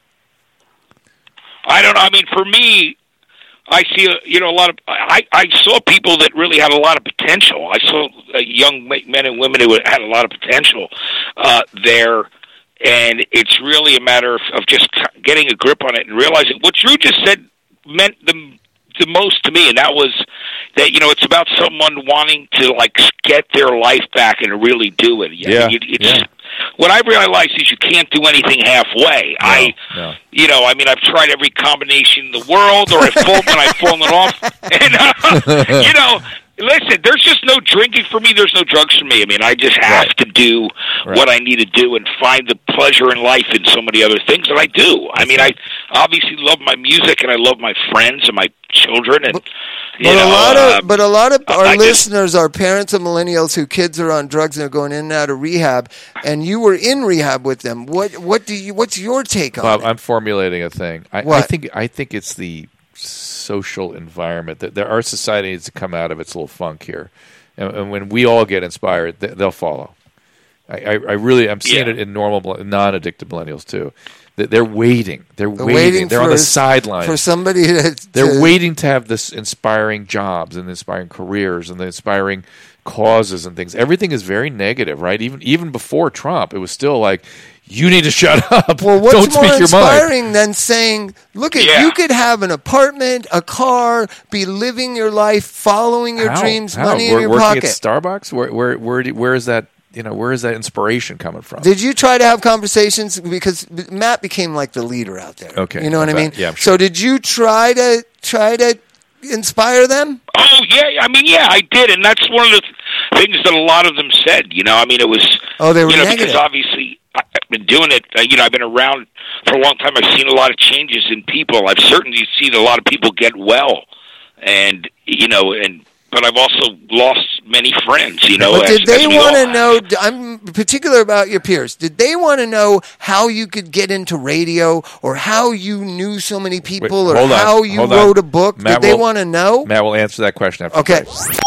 I don't know. I mean, for me, I see a lot of. I saw people that really had a lot of potential. I saw young men and women who had a lot of potential there. And it's really a matter of just getting a grip on it and realizing what Drew just said meant the most to me, and that was that it's about someone wanting to get their life back and really do it. What I realized is you can't do anything halfway. No. I mean, I've tried every combination in the world, or I've fallen off, and listen, there's just no drinking for me. There's no drugs for me. I mean, I just have to do what I need to do and find the pleasure in life in so many other things that I do. I mean, I obviously love my music and I love my friends and my children. And a lot of our listeners are parents of millennials whose kids are on drugs and are going in and out of rehab. And you were in rehab with them. What's your take on Bob, it? I'm formulating a thing. I think it's the social environment that our society needs to come out of its little funk here, and when we all get inspired, they'll follow. I'm seeing it in normal, non-addicted millennials too. They're waiting. They're waiting. They're on the sidelines for somebody They're waiting to have this inspiring jobs and inspiring careers and the inspiring causes and things. Everything is very negative, right? Even before Trump, it was still like, you need to shut up. Well, what's Don't more speak your inspiring mind. than saying, look, you could have an apartment, a car, be living your life, following your dreams, money in your working pocket. At Starbucks? Where is that? Where is that inspiration coming from? Did you try to have conversations? Because Matt became like the leader out there. Okay. You know what I mean? Yeah, I'm sure. So did you try to inspire them? Oh, yeah. I mean, I did. And that's one of the things that a lot of them said. I mean, it was... Oh, they were negative. Because obviously... I've been doing it. I've been around for a long time. I've seen a lot of changes in people. I've certainly seen a lot of people get well, but I've also lost many friends. But did they want to know? in particular about your peers? Did they want to know how you could get into radio, or how you knew so many people, or how you wrote a book? Did they want to know? Matt will answer that question after. Okay.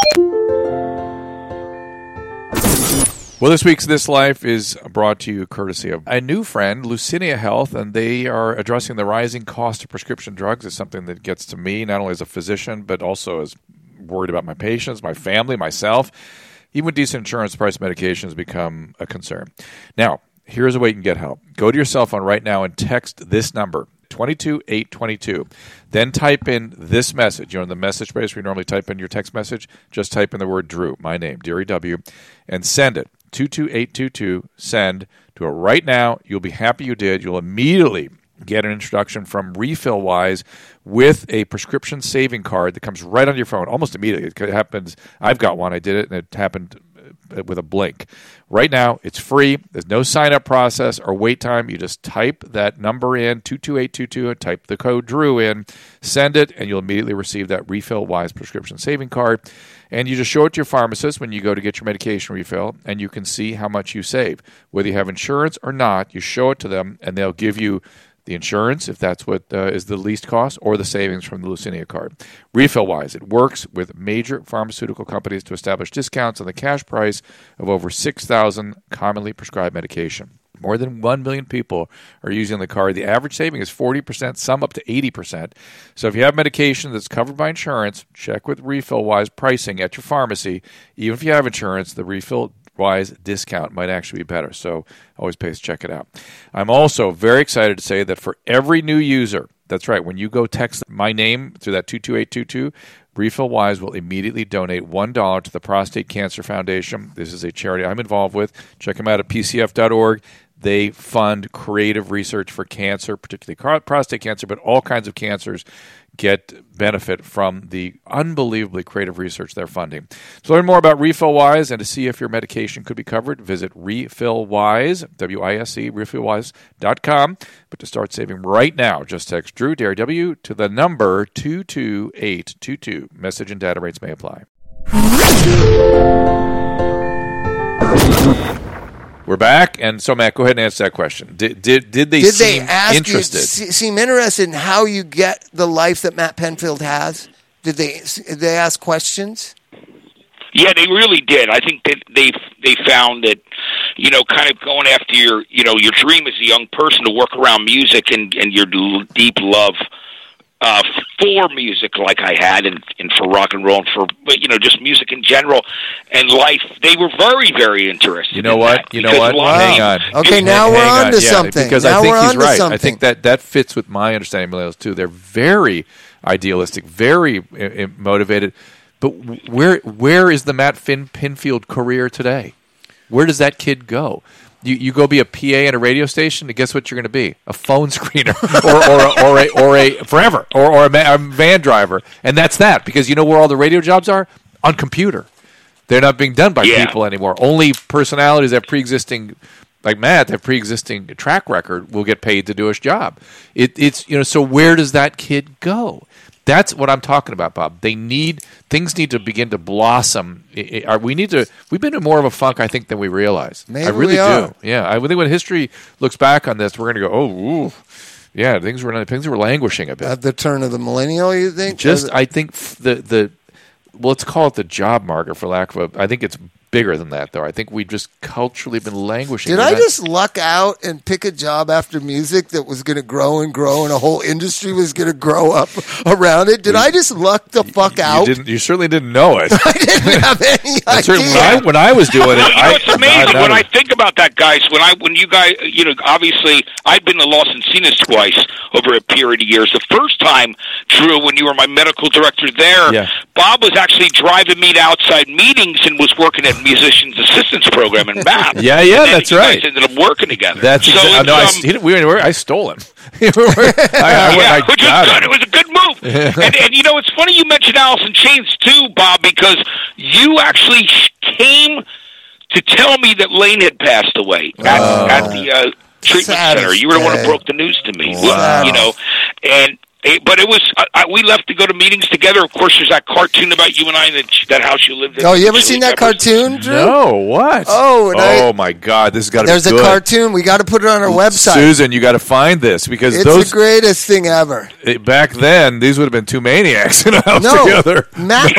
Well, this week's This Life is brought to you courtesy of a new friend, Lucinia Health, and they are addressing the rising cost of prescription drugs. It's something that gets to me, not only as a physician, but also as worried about my patients, my family, myself. Even with decent insurance, the price of medications become a concern. Now, here's a way you can get help. Go to your cell phone right now and text this number, 22822. Then type in this message. In the message space where you normally type in your text message, just type in the word Drew, my name, Deary W, and send it. 22822, send to it right now. You'll be happy you did. You'll immediately get an introduction from RefillWise with a prescription saving card that comes right on your phone almost immediately. It happens. I've got one. I did it, and it happened with a blink. Right now, it's free. There's no sign-up process or wait time. You just type that number in, 22822, and type the code Drew in, send it, and you'll immediately receive that RefillWise prescription saving card. And you just show it to your pharmacist when you go to get your medication refill, and you can see how much you save. Whether you have insurance or not, you show it to them, and they'll give you the insurance, if that's what is the least cost, or the savings from the Lucinia card. RefillWise, it works with major pharmaceutical companies to establish discounts on the cash price of over 6,000 commonly prescribed medication. More than 1 million people are using the card. The average saving is 40%, some up to 80%. So if you have medication that's covered by insurance, check with RefillWise pricing at your pharmacy. Even if you have insurance, the RefillWise discount might actually be better. So always pays to check it out. I'm also very excited to say that for every new user, that's right, when you go text my name through that 22822, RefillWise will immediately donate $1 to the Prostate Cancer Foundation. This is a charity I'm involved with. Check them out at pcf.org. They fund creative research for cancer, particularly prostate cancer, but all kinds of cancers get benefit from the unbelievably creative research they're funding. To learn more about RefillWise and to see if your medication could be covered, visit RefillWise, W-I-S-E, RefillWise.com. But to start saving right now, just text Drew, D-R-W, to the number 22822. Message and data rates may apply. We're back, and so Matt, go ahead and answer that question. Did they seem interested? Seem interested in how you get the life that Matt Penfield has? Did they ask questions? Yeah, they really did. I think that they found that, kind of going after your dream as a young person to work around music and your deep love for music, like I had, and for rock and roll, and for just music in general and life. They were very, very interested. You know what? Hang on. Okay, now we're on to something. Because I think he's right. I think that fits with my understanding of millennials too. They're very idealistic, very motivated. But where is the Matt Penfield career today? Where does that kid go? You go be a PA at a radio station, and guess what you're going to be? A phone screener, or a forever, or a van driver, and that's that. Because you know where all the radio jobs are? On computer. They're not being done by people anymore. Only personalities that have pre-existing, like Matt, that have pre-existing track record will get paid to do his job. It's so where does that kid go? That's what I'm talking about, Bob. Things need to begin to blossom. We've been in more of a funk, I think, than we realize. Maybe I really we are. do. Yeah, I think when history looks back on this, we're going to go, yeah, things were languishing a bit. At the turn of the millennial, you think? I think let's call it the job market, for lack of I think it's bigger than that, though. I think we've just culturally been languishing. Did I just luck out and pick a job after music that was going to grow and grow, and a whole industry was going to grow up around it? Did I just luck the fuck out? You certainly didn't know it. I didn't have any idea. When I was doing it, it's amazing when I think about that, guys. When you guys, obviously, I'd been to Los Encinas twice over a period of years. The first time, Drew, when you were my medical director there, Bob was actually driving me to outside meetings and was working at Musicians Assistance Program in Bath. That's right. Guys ended up working together. I stole him. Which was good. It was a good move. and it's funny you mentioned Alice in Chains too, Bob, because you actually came to tell me that Lane had passed away at the treatment center. You were the one who broke the news to me. Wow. And But it was we left to go to meetings together. Of course, there's that cartoon about you and I in that house you lived in. Oh, you ever seen that cartoon, Drew? No, what? Oh, my God, this has got to be There's good. a cartoon. We got to put it on our website. Susan, you got to find this because It's those the greatest thing ever. back then these would have been two maniacs in a house No, together. Matt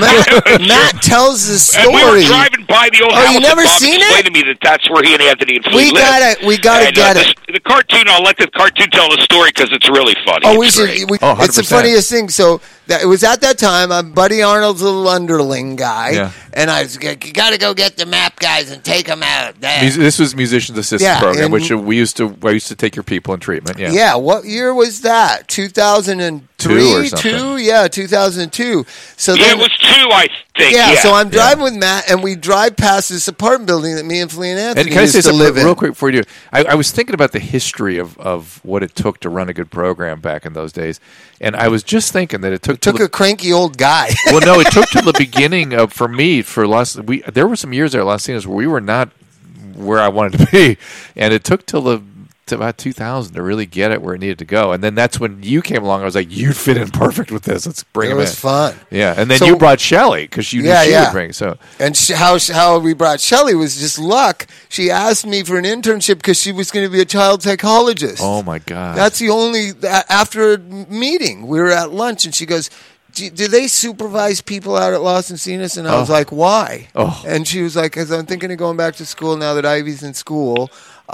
tells the story. And we were driving by the old house. you never and Bob seen explained it? to me that that's where he and Anthony and Flea lived. We gotta get it. The cartoon, I'll let the cartoon tell the story because it's really funny. Oh, it's great. It's the 100%. funniest thing. So it was at that time. I'm Buddy Arnold's little underling guy, Yeah. and I was you got to go get the map guys and take them out. This was Musicians Assistance Yeah, Program, and- which I used to take your people in treatment. Yeah. Yeah, what year was that? 2003 Two or something. 2? Yeah, 2002. So Yeah, then, it was 2, I think. yeah, so I'm driving with Matt, and we drive past this apartment building that me and Flea and Anthony And can I say used to something live in. real quick before you do? I was thinking about the history of what it took to run a good program back in those days, and I was just thinking that it took a cranky old guy. well, no, it took till the beginning of for me for there were some years there at Los Angeles where we were not where I wanted to be, and it took till about 2000 to really get it where it needed to go, and then that's when you came along. I was like, you fit in perfect with this. Let's bring It him was in. fun. Yeah, and then So- you brought Shelley because you knew she would bring. So And how we brought Shelley was just luck. She asked me for an internship because she was going to be a child psychologist. oh my God, That's the only after a meeting we were at lunch and she goes, do they supervise people out at Los Encinas? And I was like, why? Oh. And she was like, because I'm thinking of going back to school now that Ivy's in school.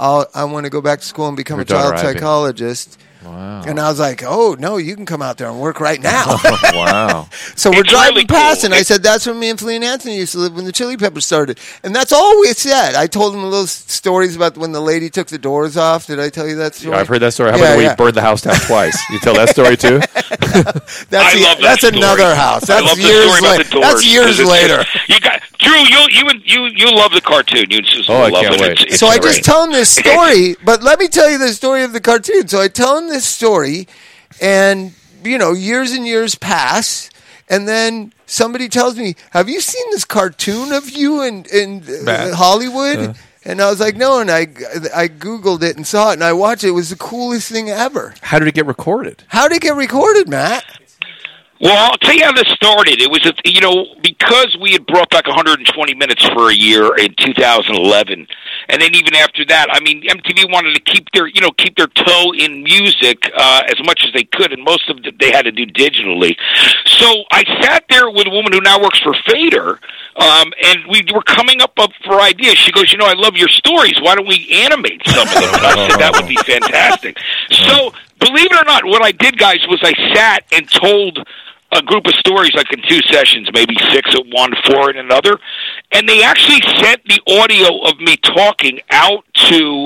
I want to go back to school and become Your a child daughter, Ivy. psychologist. Wow. And I was like, oh, no, you can come out there and work right now. Wow. So we're It's driving really past, cool. and I said, that's where me and Flea and Anthony used to live when the Chili Peppers started. And that's all we said. I told them little stories about when the lady took the doors off. Did I tell you that story? I've heard that story. How Yeah, about when yeah. we burned the house down twice? You tell that story too? That's, I love that that's story. another house. I That's love the years story about later. the doors, That's years 'cause it's later. just- you got Drew. You love the cartoon. You and Susan Oh, I will love can't it. wait. It's So I great. just tell him this story, but let me tell you the story of the cartoon. So I tell him this story, and years and years pass, and then somebody tells me, "Have you seen this cartoon of you in Matt. Hollywood?" And I was like, "No," and I Googled it and saw it, and I watched it. It was the coolest thing ever. How did it get recorded? How did it get recorded, Matt? Well, I'll tell you how this started. It was, because we had brought back 120 minutes for a year in 2011, and then even after that, I mean, MTV wanted to keep their toe in music as much as they could, and most of it they had to do digitally. So I sat there with a woman who now works for Fader, and we were coming up for ideas. She goes, I love your stories. Why don't we animate some of them? And I said that would be fantastic. So believe it or not, what I did, guys, was I sat and told a group of stories like in 2 sessions, maybe 6 at one, 4 in another, and they actually sent the audio of me talking out to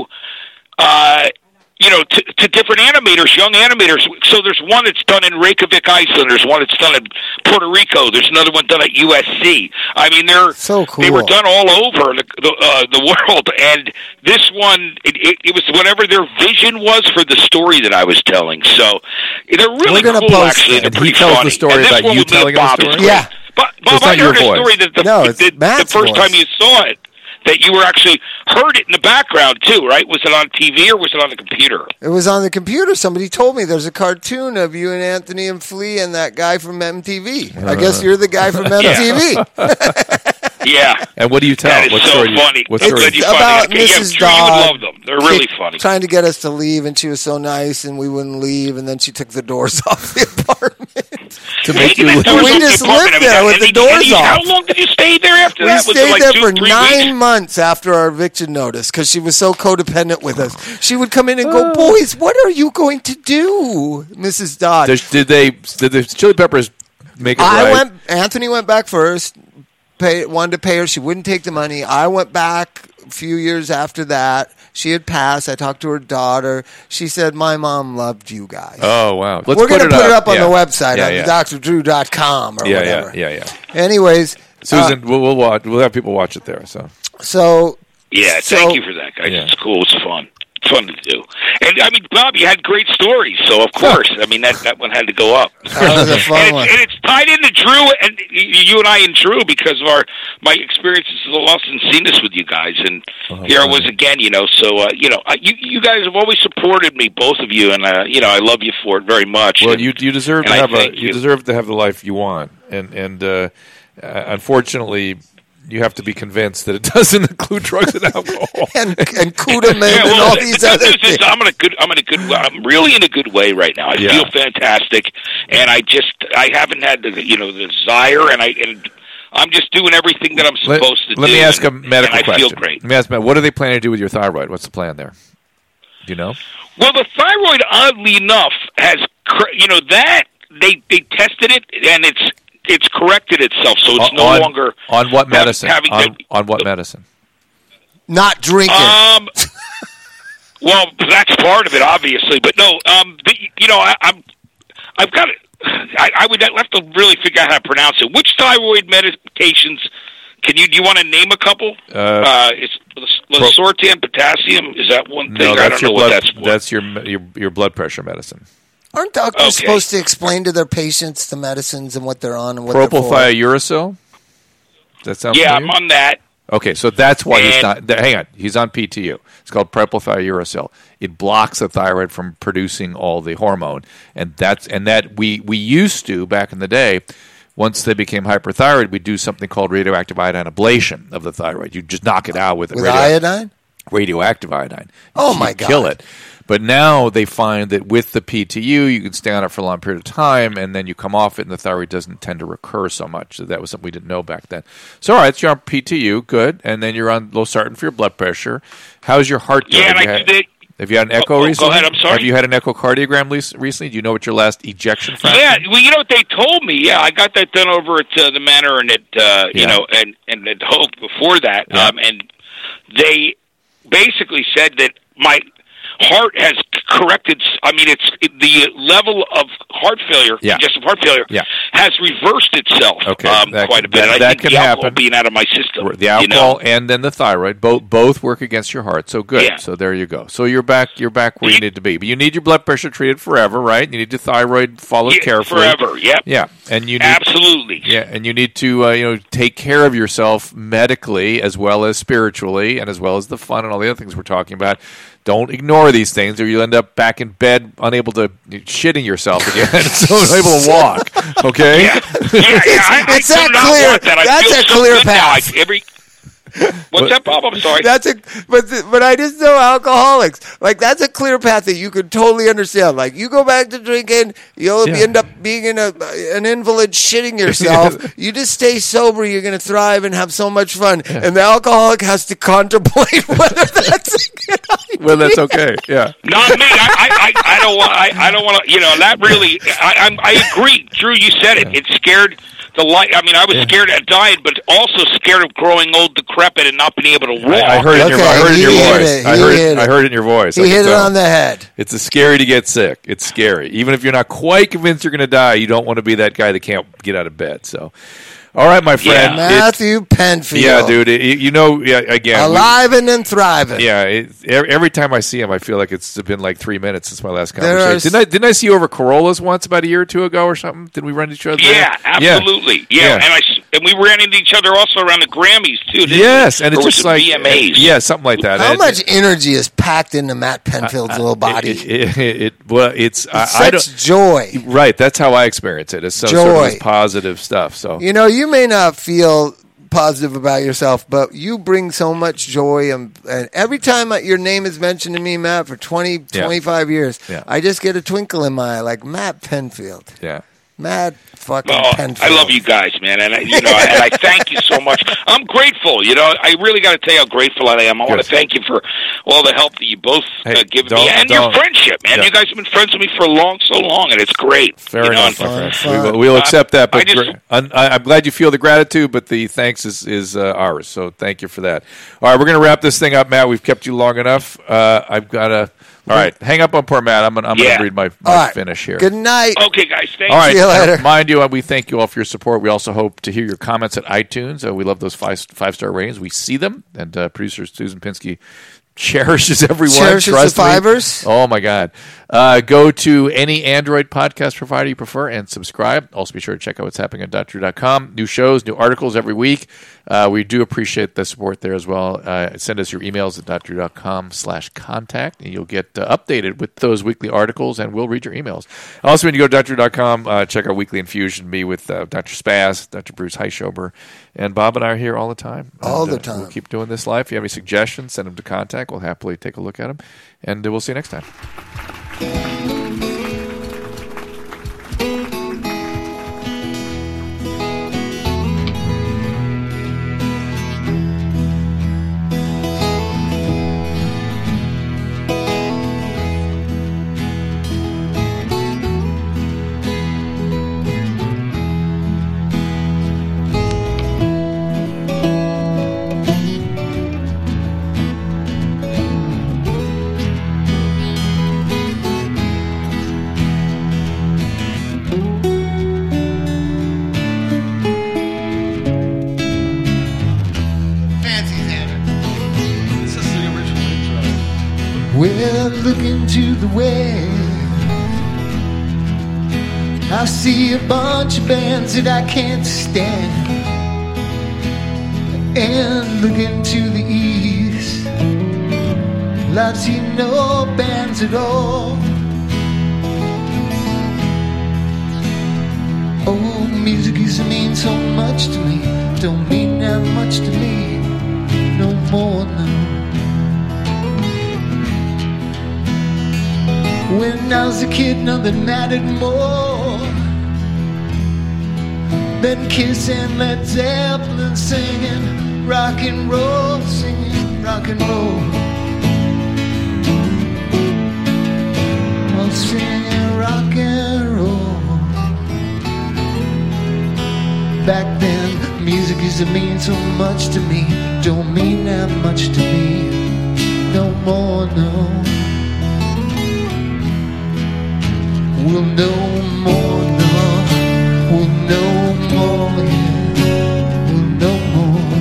to different animators, young animators. So there's one that's done in Reykjavik, Iceland. There's one that's done in Puerto Rico. There's another one done at USC. I mean, they're So cool. They were done all over the world, and this one, it was whatever their vision was for the story that I was telling. So they're really We're gonna cool, post actually. it. They're And he pretty tells the funny. story And this about one you with telling him the Bob is story? great. Yeah. But So Bob, it's I not your heard a voice. story that No, it's the Matt's first voice. time you saw it, that you were actually heard it in the background too, right? Was it on TV or was it on the computer? It was on the computer. Somebody told me there's a cartoon of you and Anthony and Flea and that guy from MTV. I guess you're the guy from MTV. Yeah. And what do you tell? That is what so story do you- funny. What It's story? good do you you- find about it. Okay, yeah, Mrs. Drew, you would Dodd. love them. They're really funny. Trying to get us to leave, and she was so nice, and we wouldn't leave, and then she took the doors off the apartment. To make Taking you the doors We off the just apartment, lived there with and the you- doors and you- How off. long did you stay there after We that? Was it stayed like there 2, for 3 9 weeks? months after our eviction notice because she was so codependent with us. She would come in and go, "Boys, what are you going to do, Mrs. Dodd?" Did the Chili Peppers make it right? Anthony went back first. Wanted to pay her. She wouldn't take the money. I went back a few years after that. She had passed. I talked to her daughter. She said, "My mom loved you guys." Oh wow! Let's We're going to put it up on Yeah. the website Yeah, on yeah. drdrew.com or Yeah, whatever. yeah. Anyways, Susan, we'll watch. We'll have people watch it there. So so Yeah, So- thank you for that, guys. Yeah. It's cool. It's fun. fun to do. And I mean, Bob, you had great stories, so of course, I mean that one had to go up. That was a fun one. And it's tied into Drew and you and I and Drew because of my experiences of the Los Encinas with you guys, and here I was again. So you guys have always supported me, both of you, and I love you for it very much. Well, and, you deserve to have you deserve to have the life you want, and unfortunately, you have to be convinced that it doesn't include drugs and alcohol and Kudaman and all these other things. I'm really in a good way right now. I feel fantastic, and I haven't had the desire, and I'm just doing everything that I'm supposed to do. Let me ask a medical question. I feel great. Let me ask, what are they planning to do with your thyroid? What's the plan there? Do you know? Well, the thyroid, oddly enough, has that they tested it, and it's corrected itself, so it's no longer on what medicine? On what medicine? Not drinking. Well, that's part of it, obviously, but no. I've got it. I would have to really figure out how to pronounce it. Which thyroid medications? Do you want to name a couple? It's Losartan, potassium. Is that one thing? No, I don't know what that's for. That's your blood pressure medicine. Aren't doctors supposed to explain to their patients the medicines and what they're on and what Propyl thiauracil? Does that sound familiar? I'm on that. Okay, so that's why he's not. Hang on, he's on PTU. It's called propyl thiauracil. It blocks the thyroid from producing all the hormone, and that we used to back in the day. Once they became hyperthyroid, we do something called radioactive iodine ablation of the thyroid. You just knock it out with iodine, radioactive iodine. Oh my God! Kill it. But now they find that with the PTU, you can stay on it for a long period of time, and then you come off it, and the thyroid doesn't tend to recur so much. So that was something we didn't know back then. So, all right, so you're on PTU, good, and then you're on losartan for your blood pressure. How's your heart doing? Have you had an echo recently? Go ahead, I'm sorry. Have you had an echocardiogram recently? Do you know what your last ejection fraction? Yeah, well, you know what they told me. Yeah, I got that done over at the Manor and at and at Hope before that, and they basically said that my heart has corrected. I mean, the level of heart failure, congestive heart failure, has reversed itself quite a bit. I think can the alcohol happen. Being out of my system, the alcohol and then the thyroid both work against your heart. So good. Yeah. So there you go. So you're back where you need to be. But you need your blood pressure treated forever, right? You need your thyroid followed carefully forever. Yep. Yeah, and you need, absolutely. Yeah, and you need to take care of yourself medically as well as spiritually, and as well as the fun and all the other things we're talking about. Don't ignore these things, or you'll end up back in bed, unable to shitting yourself again, so unable to walk. Okay, it's that clear. That's a clear path. What's that, Bob? I'm sorry. But I just know alcoholics. Like, that's a clear path that you could totally understand. Like, you go back to drinking, you'll end up being an invalid, shitting yourself. You just stay sober, you're going to thrive and have so much fun. And the alcoholic has to contemplate whether that's a good idea. Well, that's okay. Yeah. Not me. I don't want to. That really. I agree, Drew. You said it. It scared the light. I mean, I was scared of dying, but also scared of growing old, decrepit, and not being able to walk. I heard it in your voice. I heard it in your voice. He hit it on the head. It's scary to get sick. It's scary. Even if you're not quite convinced you're going to die, you don't want to be that guy that can't get out of bed. So, all right, my friend. Matthew Penfield. Yeah, dude. Again. Alive and thriving. Yeah. Every time I see him, I feel like it's been like 3 minutes since my last conversation. Didn't I see you over Corollas once about a year or two ago or something? Did we run into each other? Yeah, absolutely. Yeah. And we ran into each other also around the Grammys, too, didn't we? And it's just like VMAs. Yeah, something like that. How much energy is packed into Matt Penfield's little body? It's such joy. Right, that's how I experience it. It's sort of this positive stuff. So you may not feel positive about yourself, but you bring so much joy, and every time your name is mentioned to me, Matt, for 25 years, I just get a twinkle in my eye, like Matt Penfield. Yeah. Matt fucking Penfield. I love you guys, man, and I thank you so much. I'm grateful. I really got to tell you how grateful I am. I want to thank you for all the help that you both given me, and your friendship, man. You guys have been friends with me for so long, and it's great. Fair enough, my friend. We'll accept that. But I'm glad you feel the gratitude, but the thanks is ours. So thank you for that. All right, we're going to wrap this thing up, Matt. We've kept you long enough. I've got to. All right, hang up on poor Matt. I'm going to read my finish here. Good night. Okay, guys. Thank you. All right. See you later. Mind you, we thank you all for your support. We also hope to hear your comments at iTunes. We love those five-star ratings. We see them, and producer Susan Pinsky cherishes everyone. Cherishes Trust the me. fivers. Oh, my God. Go to any Android podcast provider you prefer and subscribe. Also, be sure to check out what's happening on DrDrew.com. New shows, new articles every week. We do appreciate the support there as well. Send us your emails at DrDrew.com/contact, and you'll get updated with those weekly articles, and we'll read your emails. Also, when you go to DrDrew.com, check our weekly infusion, me with Dr. Spaz, Dr. Bruce Heischober, and Bob and I are here all the time. All the time. We'll keep doing this live. If you have any suggestions, send them to contact. We'll happily take a look at them, and we'll see you next time. Well, looking to the west, I see a bunch of bands that I can't stand. And looking to the east, I see no bands at all. Oh, music used to mean so much to me, don't mean that much to me no more now. When I was a kid, nothing mattered more than Kiss and Led Zeppelin singing rock and roll, singing rock and roll. Oh, singing rock and roll. Back then, music used to mean so much to me, don't mean that much to me no more, no. We'll know more, no. We'll know more, yeah. We'll know more.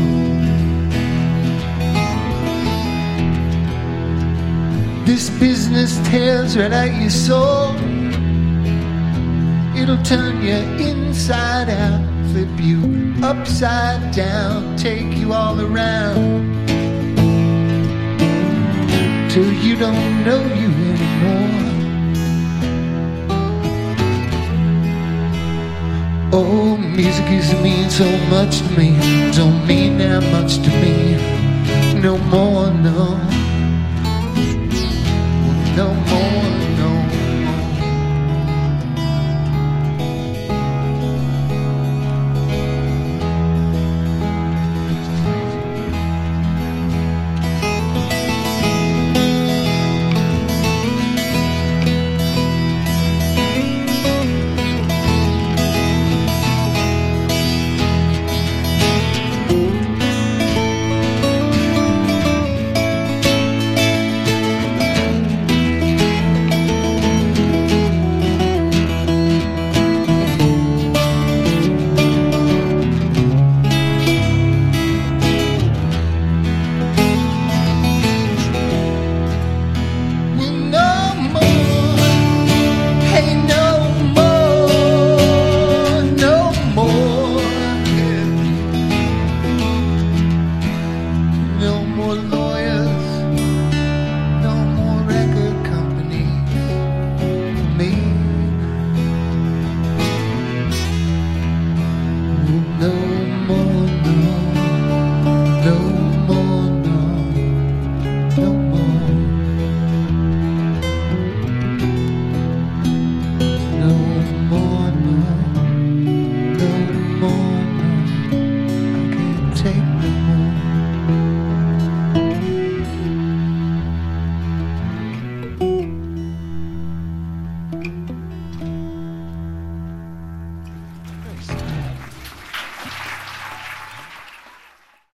This business tears right out your soul. It'll turn you inside out, flip you upside down, take you all around till you don't know you anymore. Oh, music used to mean so much to me, don't mean that much to me no more, no. No more.